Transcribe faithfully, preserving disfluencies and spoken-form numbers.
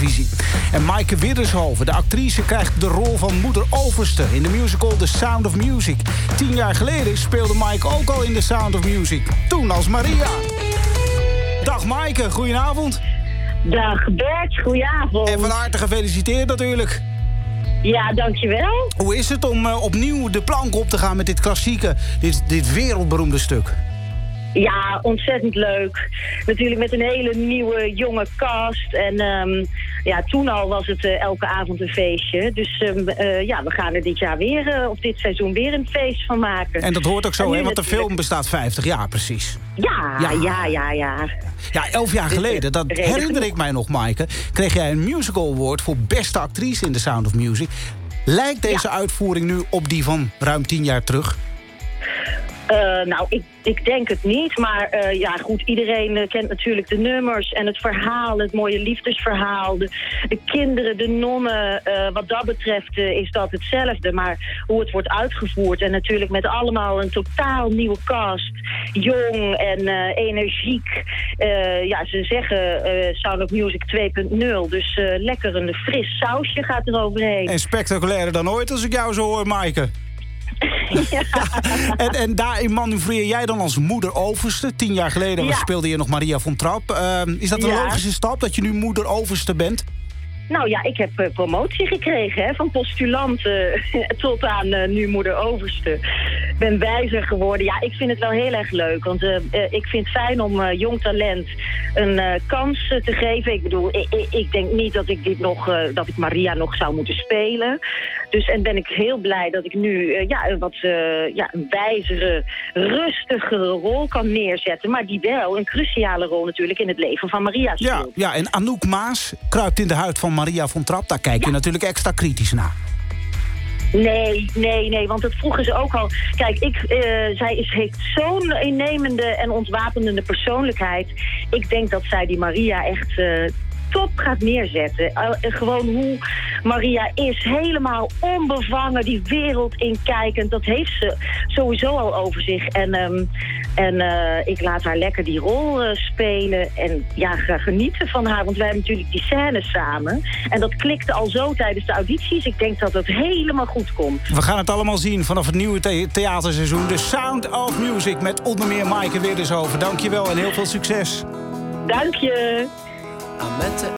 televisie. En Maaike Widdershoven, de actrice, krijgt de rol van moeder Overste in de musical The Sound of Music. Tien jaar geleden speelde Maaike ook al in The Sound of Music. Toen als Maria. Dag Maaike, goedenavond. Dag Bert, goedenavond. En van harte gefeliciteerd natuurlijk. Ja, dankjewel. Hoe is het om uh, opnieuw de plank op te gaan met dit klassieke, dit, dit wereldberoemde stuk? Ja, ontzettend leuk. Natuurlijk met een hele nieuwe, jonge cast. En um, ja, toen al was het uh, elke avond een feestje. Dus um, uh, ja, we gaan er dit jaar weer, uh, of dit seizoen weer een feest van maken. En dat hoort ook zo, hè? Want de natuurlijk... film bestaat vijftig jaar precies. Ja, ja, ja, ja. Ja, ja elf jaar geleden, dat herinner ik mij nog, Maaike, kreeg jij een musical award voor beste actrice in The Sound of Music. Lijkt deze ja. uitvoering nu op die van ruim tien jaar terug? Uh, nou, ik, ik denk het niet, maar uh, ja goed, iedereen uh, kent natuurlijk de nummers en het verhaal, het mooie liefdesverhaal, de, de kinderen, de nonnen, uh, wat dat betreft uh, is dat hetzelfde, maar hoe het wordt uitgevoerd en natuurlijk met allemaal een totaal nieuwe cast, jong en uh, energiek, uh, ja ze zeggen uh, Sound of Music twee punt nul, dus uh, lekker een fris sausje gaat er overheen. En spectaculairder dan ooit als ik jou zo hoor, Maaike. Ja. en, en daarin manoeuvreer jij dan als moeder Overste. Tien jaar geleden ja. speelde je nog Maria von Trapp. Uh, is dat een ja. logische stap, dat je nu moeder Overste bent? Nou ja, ik heb uh, promotie gekregen, hè, van postulant uh, tot aan uh, nu moeder Overste. Ik ben wijzer geworden. Ja, ik vind het wel heel erg leuk, want uh, uh, ik vind het fijn om uh, jong talent een uh, kans uh, te geven. Ik bedoel, ik, ik, ik denk niet dat ik dit nog, uh, dat ik Maria nog zou moeten spelen. Dus en ben ik heel blij dat ik nu uh, ja, een wat uh, ja, een wijzere, rustigere rol kan neerzetten, maar die wel een cruciale rol natuurlijk in het leven van Maria speelt. Ja, ja, en Anouk Maas kruipt in de huid van Maria von Trapp. Daar kijk je ja. natuurlijk extra kritisch naar. Nee, nee, nee, want dat vroegen ze ook al. Kijk, ik, uh, zij is, heeft zo'n innemende en ontwapenende persoonlijkheid. Ik denk dat zij die Maria echt uh, top gaat neerzetten. Uh, gewoon hoe Maria is, helemaal onbevangen, die wereld inkijkend. Dat heeft ze sowieso al over zich. En, um, en uh, ik laat haar lekker die rol uh, spelen. En ja, ga genieten van haar. Want wij hebben natuurlijk die scènes samen. En dat klikte al zo tijdens de audities. Ik denk dat het helemaal goed komt. We gaan het allemaal zien vanaf het nieuwe the- theaterseizoen. The Sound of Music met onder meer Maaike Widdershoven. Dank je wel en heel veel succes. Dank je.